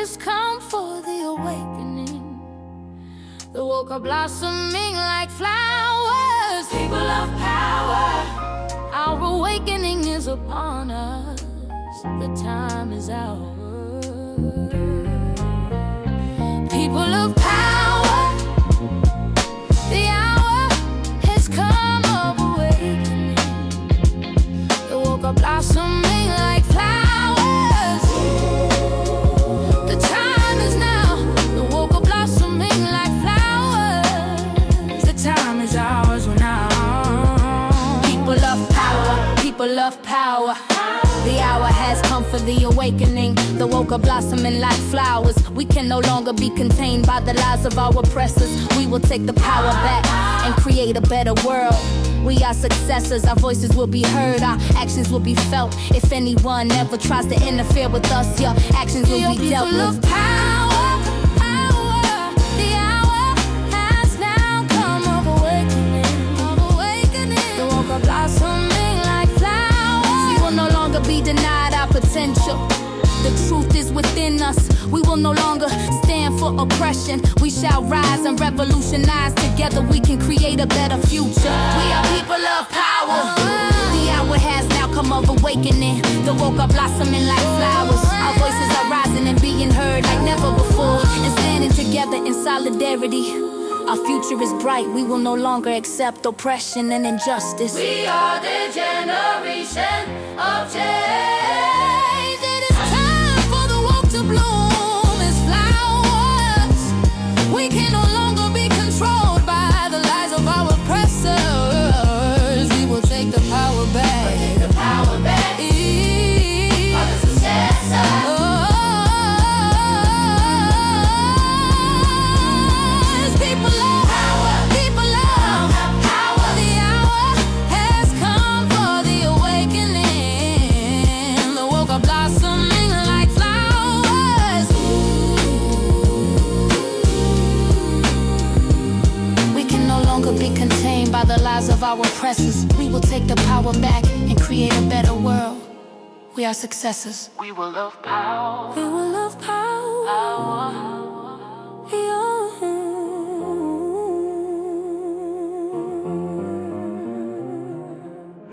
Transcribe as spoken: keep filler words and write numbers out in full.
has come for the awakening. The woke are blossoming like flowers. People of power, our awakening is upon us. The time is ours. People of power, the hour has come of awakening. The woke are blossoming like flowers. The time is now. The woke are blossoming like flowers. The time is ours now. People of power, people of power. The hour has come for the awakening. The woke are blossoming like flowers. We can no longer be contained by the lies of our oppressors. We will take the power back and create a better world. We are successors, our voices will be heard, our actions will be felt. If anyone ever tries to interfere with us, your actions will be dealt with. People of power, power, the hour has now come of awakening, of awakening. The woke are blossoming like flowers. We will no longer be denied our potential. The truth is within us. We will no longer stand for oppression. We shall rise and revolutionize. Together we can create a better future. We are people of power. The hour has now come of awakening. The woke are blossoming like flowers. Our voices are rising and being heard like never before. And standing together in solidarity. Our future is bright. We will no longer accept oppression and injustice. We are the generation of change. To bloom as flowers. We can no longer be controlled by the lies of our oppressors. We will take the power back. We'll take the power back. E of the successor. Oh, people of power, people of power. The hour has come for the awakening. The woke are blossoming like flowers. Be contained by the lies of our oppressors. We will take the power back and create a better world. We are successors. We will love power. We will love power. Power.